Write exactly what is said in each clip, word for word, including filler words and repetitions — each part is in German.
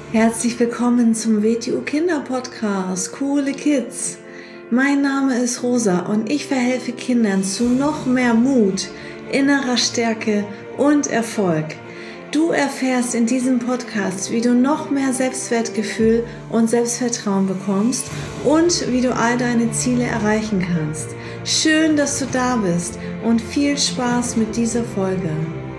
Herzlich willkommen zum W T U Kinder Podcast, Coole Kids. Mein Name ist Rosa und ich verhelfe Kindern zu noch mehr Mut, innerer Stärke und Erfolg. Du erfährst in diesem Podcast, wie du noch mehr Selbstwertgefühl und Selbstvertrauen bekommst und wie du all deine Ziele erreichen kannst. Schön, dass du da bist und viel Spaß mit dieser Folge.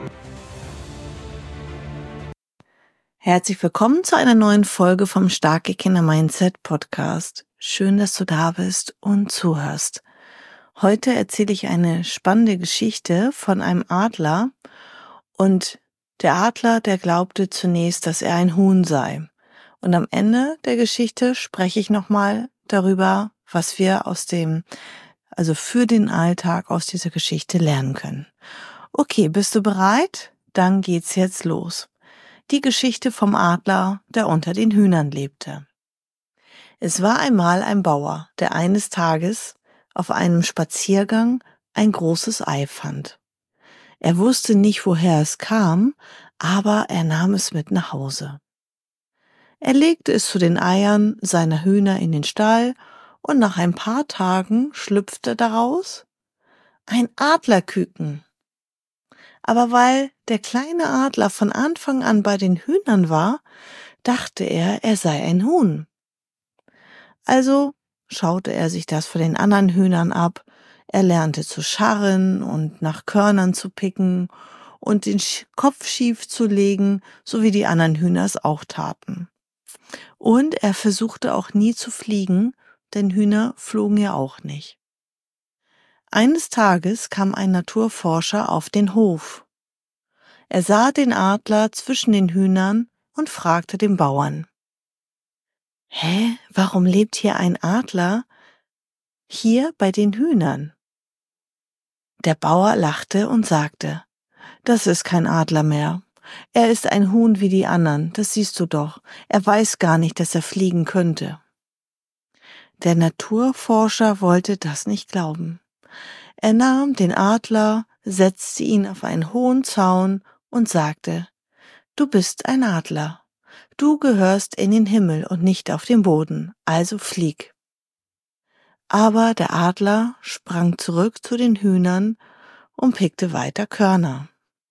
Herzlich willkommen zu einer neuen Folge vom Starke Kinder Mindset Podcast. Schön, dass du da bist und zuhörst. Heute erzähle ich eine spannende Geschichte von einem Adler und der Adler, der glaubte zunächst, dass er ein Huhn sei. Und am Ende der Geschichte spreche ich nochmal darüber, was wir aus dem, also für den Alltag aus dieser Geschichte lernen können. Okay, bist du bereit? Dann geht's jetzt los. Die Geschichte vom Adler, der unter den Hühnern lebte. Es war einmal ein Bauer, der eines Tages auf einem Spaziergang ein großes Ei fand. Er wusste nicht, woher es kam, aber er nahm es mit nach Hause. Er legte es zu den Eiern seiner Hühner in den Stall und nach ein paar Tagen schlüpfte daraus ein Adlerküken. Aber weil der kleine Adler von Anfang an bei den Hühnern war, dachte er, er sei ein Huhn. Also schaute er sich das von den anderen Hühnern ab. Er lernte zu scharren und nach Körnern zu picken und den Kopf schief zu legen, so wie die anderen Hühner es auch taten. Und er versuchte auch nie zu fliegen, denn Hühner flogen ja auch nicht. Eines Tages kam ein Naturforscher auf den Hof. Er sah den Adler zwischen den Hühnern und fragte den Bauern: Hä, warum lebt hier ein Adler hier bei den Hühnern? Der Bauer lachte und sagte: Das ist kein Adler mehr. Er ist ein Huhn wie die anderen, das siehst du doch. Er weiß gar nicht, dass er fliegen könnte. Der Naturforscher wollte das nicht glauben. Er nahm den Adler, setzte ihn auf einen hohen Zaun und sagte: Du bist ein Adler. Du gehörst in den Himmel und nicht auf den Boden, also flieg. Aber der Adler sprang zurück zu den Hühnern und pickte weiter Körner.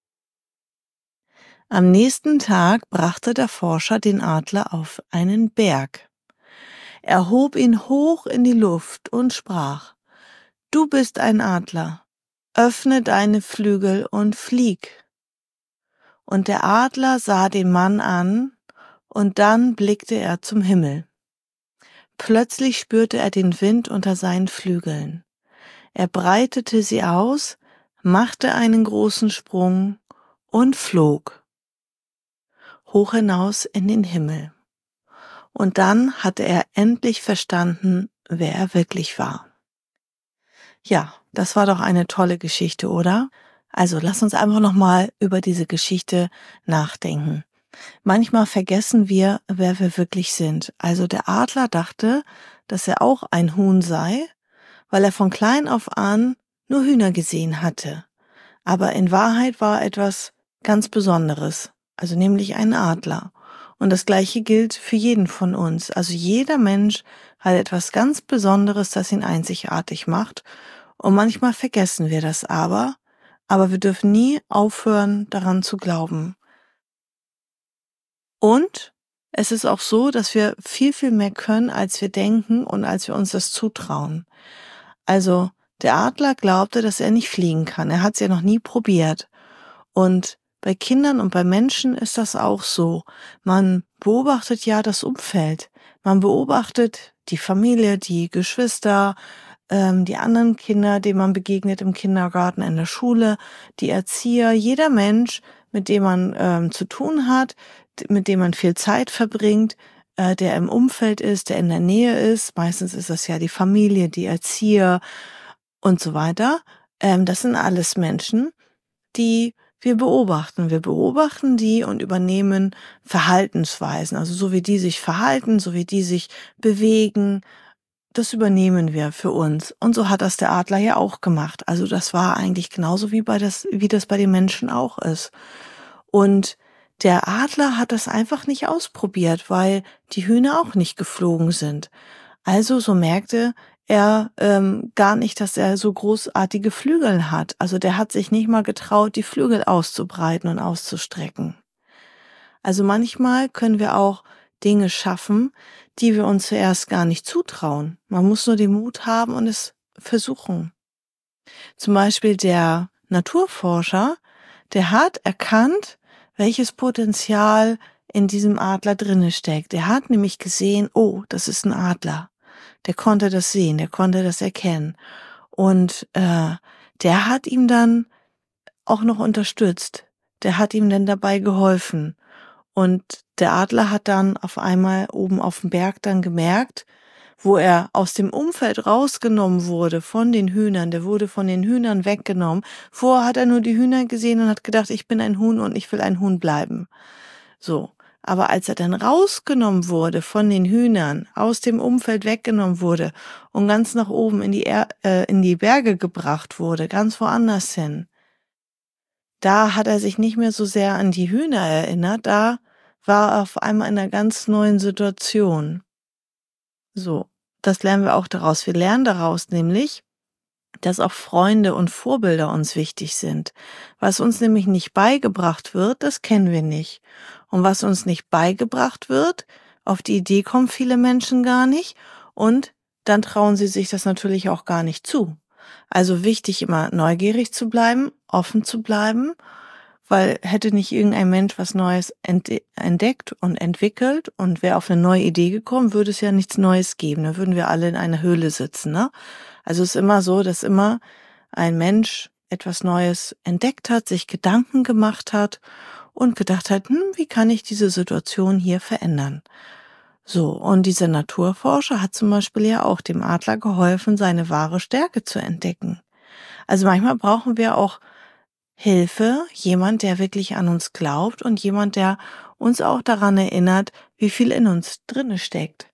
Am nächsten Tag brachte der Forscher den Adler auf einen Berg. Er hob ihn hoch in die Luft und sprach: Du bist ein Adler, öffne deine Flügel und flieg. Und der Adler sah den Mann an, und dann blickte er zum Himmel. Plötzlich spürte er den Wind unter seinen Flügeln. Er breitete sie aus, machte einen großen Sprung und flog hoch hinaus in den Himmel. Und dann hatte er endlich verstanden, wer er wirklich war. Ja, das war doch eine tolle Geschichte, oder? Also lass uns einfach nochmal über diese Geschichte nachdenken. Manchmal vergessen wir, wer wir wirklich sind. Also der Adler dachte, dass er auch ein Huhn sei, weil er von klein auf an nur Hühner gesehen hatte. Aber in Wahrheit war etwas ganz Besonderes, also nämlich ein Adler. Und das Gleiche gilt für jeden von uns. Also jeder Mensch hat etwas ganz Besonderes, das ihn einzigartig macht. Und manchmal vergessen wir das aber, aber wir dürfen nie aufhören, daran zu glauben. Und es ist auch so, dass wir viel, viel mehr können, als wir denken und als wir uns das zutrauen. Also der Adler glaubte, dass er nicht fliegen kann. Er hat es ja noch nie probiert. Und bei Kindern und bei Menschen ist das auch so. Man beobachtet ja das Umfeld. Man beobachtet die Familie, die Geschwister, ähm, die anderen Kinder, denen man begegnet im Kindergarten, in der Schule, die Erzieher, jeder Mensch, mit dem man ähm, zu tun hat, mit dem man viel Zeit verbringt, äh, der im Umfeld ist, der in der Nähe ist. Meistens ist das ja die Familie, die Erzieher und so weiter. Ähm, das sind alles Menschen, die wir beobachten. Wir beobachten die und übernehmen Verhaltensweisen. Also so wie die sich verhalten, so wie die sich bewegen, das übernehmen wir für uns. Und so hat das der Adler ja auch gemacht. Also das war eigentlich genauso wie bei das, wie das bei den Menschen auch ist. Und der Adler hat das einfach nicht ausprobiert, weil die Hühner auch nicht geflogen sind. Also so merkte er ähm, gar nicht, dass er so großartige Flügel hat. Also der hat sich nicht mal getraut, die Flügel auszubreiten und auszustrecken. Also manchmal können wir auch Dinge schaffen, die wir uns zuerst gar nicht zutrauen. Man muss nur den Mut haben und es versuchen. Zum Beispiel der Naturforscher, der hat erkannt, welches Potenzial in diesem Adler drinne steckt. Er hat nämlich gesehen, oh, das ist ein Adler. Der konnte das sehen, der konnte das erkennen. Und äh, der hat ihm dann auch noch unterstützt. Der hat ihm dann dabei geholfen. Und der Adler hat dann auf einmal oben auf dem Berg dann gemerkt, wo er aus dem Umfeld rausgenommen wurde von den Hühnern, der wurde von den Hühnern weggenommen. Vorher hat er nur die Hühner gesehen und hat gedacht, ich bin ein Huhn und ich will ein Huhn bleiben. So. Aber als er dann rausgenommen wurde von den Hühnern, aus dem Umfeld weggenommen wurde und ganz nach oben in die, er äh, in die Berge gebracht wurde, ganz woanders hin, da hat er sich nicht mehr so sehr an die Hühner erinnert, da war er auf einmal in einer ganz neuen Situation. So, das lernen wir auch daraus. Wir lernen daraus nämlich, dass auch Freunde und Vorbilder uns wichtig sind. Was uns nämlich nicht beigebracht wird, das kennen wir nicht. Und was uns nicht beigebracht wird, auf die Idee kommen viele Menschen gar nicht und dann trauen sie sich das natürlich auch gar nicht zu. Also wichtig, immer neugierig zu bleiben, offen zu bleiben, weil hätte nicht irgendein Mensch was Neues entdeckt und entwickelt und wäre auf eine neue Idee gekommen, würde es ja nichts Neues geben. Dann würden wir alle in einer Höhle sitzen, ne? Also es ist immer so, dass immer ein Mensch etwas Neues entdeckt hat, sich Gedanken gemacht hat und gedacht hat, hm, wie kann ich diese Situation hier verändern? So, und dieser Naturforscher hat zum Beispiel ja auch dem Adler geholfen, seine wahre Stärke zu entdecken. Also manchmal brauchen wir auch Hilfe, jemand, der wirklich an uns glaubt und jemand, der uns auch daran erinnert, wie viel in uns drinne steckt.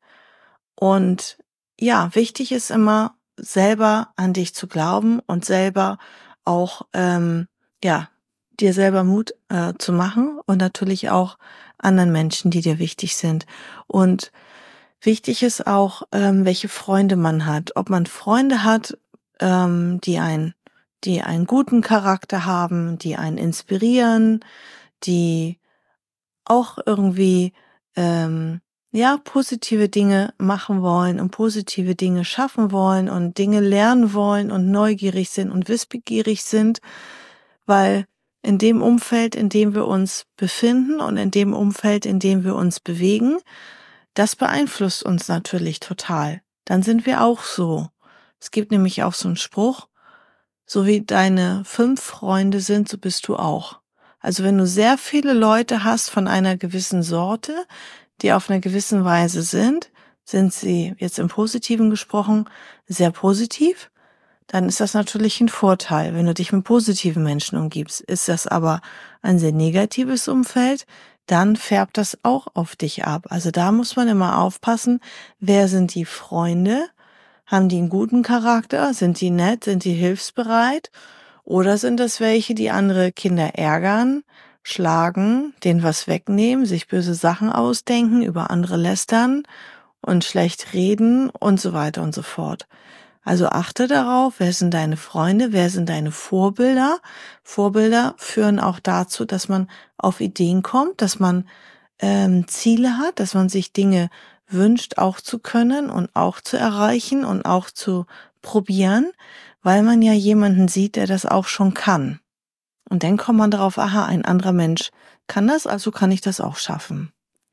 Und ja, wichtig ist immer, selber an dich zu glauben und selber auch, ähm, ja, dir selber Mut äh, zu machen und natürlich auch anderen Menschen, die dir wichtig sind. Und wichtig ist auch, ähm, welche Freunde man hat. Ob man Freunde hat, ähm, die ein die einen guten Charakter haben, die einen inspirieren, die auch irgendwie ähm, ja positive Dinge machen wollen und positive Dinge schaffen wollen und Dinge lernen wollen und neugierig sind und wissbegierig sind, weil in dem Umfeld, in dem wir uns befinden und in dem Umfeld, in dem wir uns bewegen, das beeinflusst uns natürlich total. Dann sind wir auch so. Es gibt nämlich auch so einen Spruch, so wie deine fünf Freunde sind, so bist du auch. Also wenn du sehr viele Leute hast von einer gewissen Sorte, die auf einer gewissen Weise sind, sind sie jetzt im Positiven gesprochen sehr positiv, dann ist das natürlich ein Vorteil. Wenn du dich mit positiven Menschen umgibst, ist das aber ein sehr negatives Umfeld, dann färbt das auch auf dich ab. Also da muss man immer aufpassen, wer sind die Freunde? Haben die einen guten Charakter? Sind die nett? Sind die hilfsbereit? Oder sind das welche, die andere Kinder ärgern, schlagen, denen was wegnehmen, sich böse Sachen ausdenken, über andere lästern und schlecht reden und so weiter und so fort? Also achte darauf, wer sind deine Freunde, wer sind deine Vorbilder? Vorbilder führen auch dazu, dass man auf Ideen kommt, dass man ähm, Ziele hat, dass man sich Dinge wünscht auch zu können und auch zu erreichen und auch zu probieren, weil man ja jemanden sieht, der das auch schon kann. Und dann kommt man darauf, aha, ein anderer Mensch kann das, also kann ich das auch schaffen.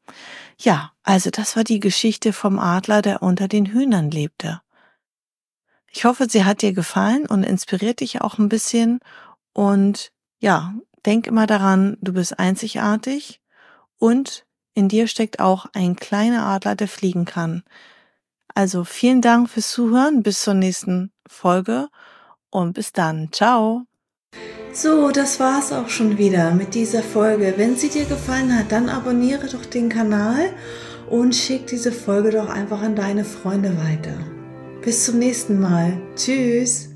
Ja, also das war die Geschichte vom Adler, der unter den Hühnern lebte. Ich hoffe, sie hat dir gefallen und inspiriert dich auch ein bisschen. Und ja, denk immer daran, du bist einzigartig und in dir steckt auch ein kleiner Adler, der fliegen kann. Also vielen Dank fürs Zuhören, bis zur nächsten Folge und bis dann. Ciao. So, das war's auch schon wieder mit dieser Folge. Wenn sie dir gefallen hat, dann abonniere doch den Kanal und schick diese Folge doch einfach an deine Freunde weiter. Bis zum nächsten Mal. Tschüss.